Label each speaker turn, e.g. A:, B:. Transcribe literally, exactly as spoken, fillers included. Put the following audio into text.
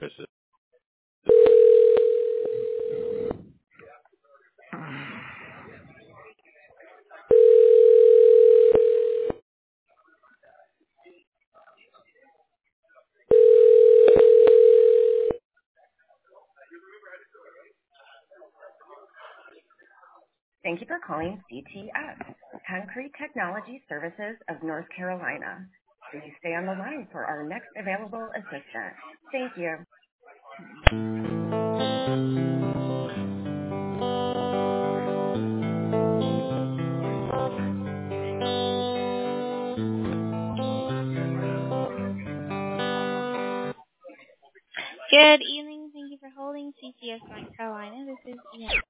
A: Services.
B: Thank you for calling C T S, Concrete Technology Services of North Carolina. Please stay on the line for our next available assistant. Thank you. Good evening. Thank you for holding C T S North Carolina. This is Ian.